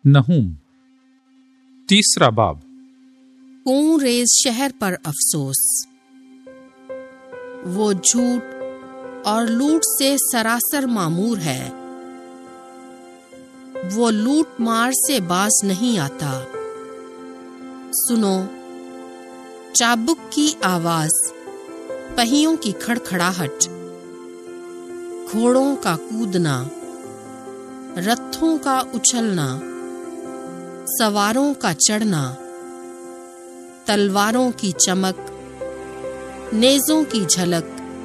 Nahum 3 باب۔ کون raise شہر پر افسوس، وہ جھوٹ اور لوٹ سے سراسر معمور ہے، وہ لوٹ مار سے باز نہیں آتا۔ سنو چابک کی آواز، پہیوں کی کھڑکھڑاہٹ، گھوڑوں کا کودنا، رتھوں کا اچھلنا، سواروں کا چڑھنا، تلواروں کی چمک، نیزوں کی جھلک،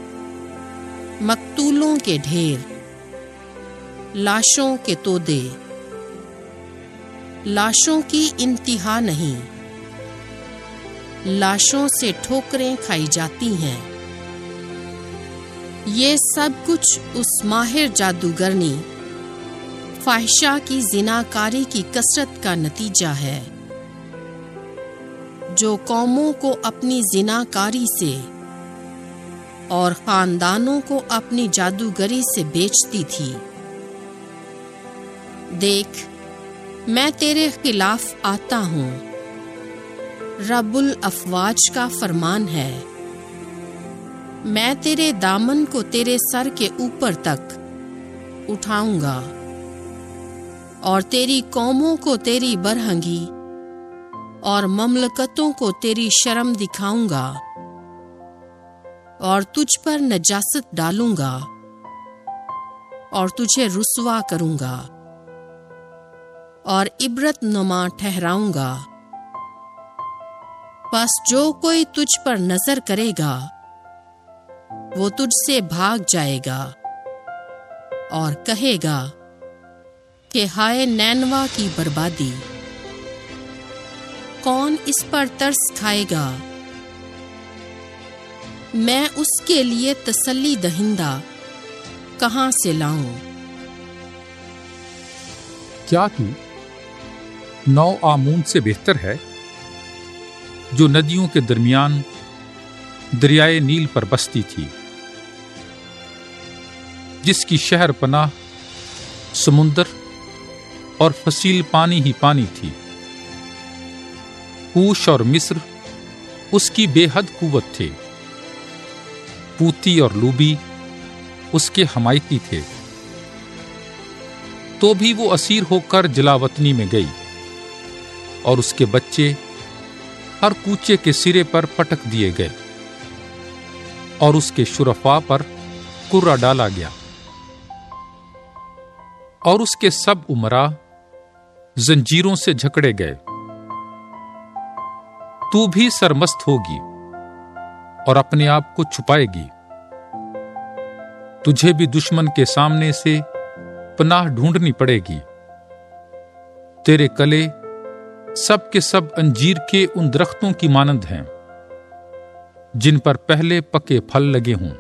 مقتولوں کے ڈھیر، لاشوں کے تودے، لاشوں کی انتہا نہیں، لاشوں سے ٹھوکریں کھائی جاتی ہیں۔ یہ سب کچھ اس ماہر جادوگرنی فاحشہ کی زناکاری کی کثرت کا نتیجہ ہے، جو قوموں کو اپنی زناکاری سے اور خاندانوں کو اپنی جادوگری سے بیچتی تھی۔ دیکھ، میں تیرے خلاف آتا ہوں، رب الافواج کا فرمان ہے، میں تیرے دامن کو تیرے سر کے اوپر تک اٹھاؤں گا، اور تیری قوموں کو تیری برہنگی اور مملکتوں کو تیری شرم دکھاؤں گا، اور تجھ پر نجاست ڈالوں گا اور تجھے رسوا کروں گا اور عبرت نما ٹھہراؤں گا۔ پس جو کوئی تجھ پر نظر کرے گا وہ تجھ سے بھاگ جائے گا اور کہے گا کہ ہائے نینوا کی بربادی، کون اس پر ترس کھائے گا؟ میں اس کے لیے تسلی دہندہ کہاں سے لاؤں؟ کیا تو 9 آمون سے بہتر ہے، جو ندیوں کے درمیان دریائے نیل پر بستی تھی، جس کی شہر پناہ سمندر اور فصیل پانی ہی پانی تھی۔ کوش اور مصر اس کی بے حد قوت تھے، پوتی اور لوبی اس کے حمایتی تھے، تو بھی وہ اسیر ہو کر جلاوطنی میں گئی، اور اس کے بچے ہر کوچے کے سرے پر پٹک دیے گئے، اور اس کے شرفاء پر کرہ ڈالا گیا، اور اس کے سب امراء زنجیروں سے جھکڑے گئے۔ تو بھی سرمست ہوگی اور اپنے آپ کو چھپائے گی، تجھے بھی دشمن کے سامنے سے پناہ ڈھونڈنی پڑے گی۔ تیرے کلے سب کے سب انجیر کے ان درختوں کی مانند ہیں جن پر پہلے پکے پھل لگے ہوں،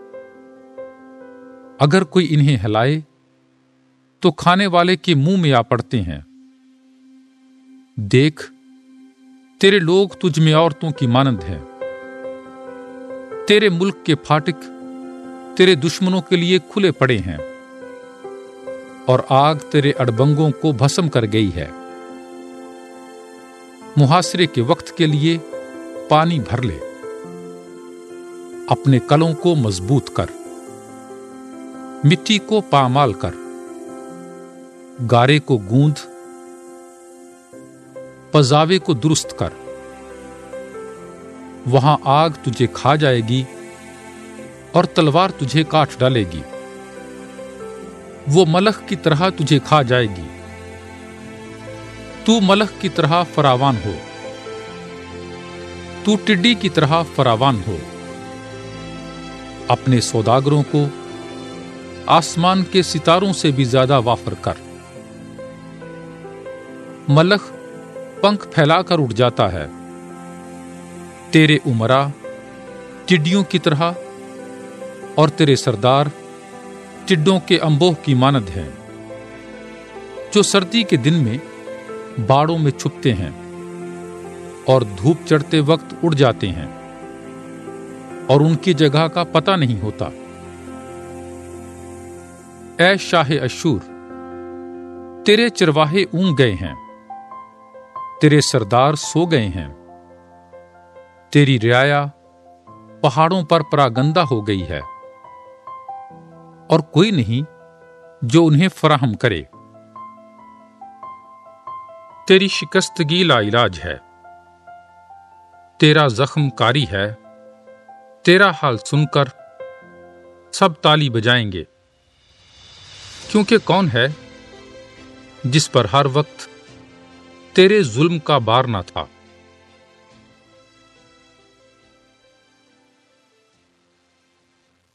اگر کوئی انہیں ہلائے تو کھانے والے کے منہ میں آ پڑتے ہیں۔ دیکھ، تیرے لوگ تجھ میں عورتوں کی مانند ہیں، تیرے ملک کے پھاٹک تیرے دشمنوں کے لیے کھلے پڑے ہیں، اور آگ تیرے اڑبنگوں کو بھسم کر گئی ہے۔ محاصرے کے وقت کے لیے پانی بھر لے، اپنے کلوں کو مضبوط کر، مٹی کو پامال کر، گارے کو گوندھ، پزاوے کو درست کر، وہاں آگ تجھے کھا جائے گی اور تلوار تجھے کاٹ ڈالے گی، وہ ملخ کی طرح تجھے کھا جائے گی، تو ملخ کی طرح فراوان ہو، تو ٹڈی کی طرح فراوان ہو۔ اپنے سوداگروں کو آسمان کے ستاروں سے بھی زیادہ وافر کر۔ ملخ پنکھ پھیلا کر اڑ جاتا ہے، تیرے امراء ٹڈیوں کی طرح اور تیرے سردار ٹڈوں کے انبوہ کی مانند ہیں، جو سردی کے دن میں باڑوں میں چھپتے ہیں اور دھوپ چڑھتے وقت اڑ جاتے ہیں، اور ان کی جگہ کا پتہ نہیں ہوتا۔ اے شاہ اشور، تیرے چرواہے اونگ گئے ہیں، تیرے سردار سو گئے ہیں، تیری رعایا پہاڑوں پر پراگندہ ہو گئی ہے، اور کوئی نہیں جو انہیں فراہم کرے۔ تیری شکستگی لا علاج ہے، تیرا زخم کاری ہے، تیرا حال سن کر سب تالی بجائیں گے، کیونکہ کون ہے جس پر ہر وقت تیرے ظلم کا بار نہ تھا۔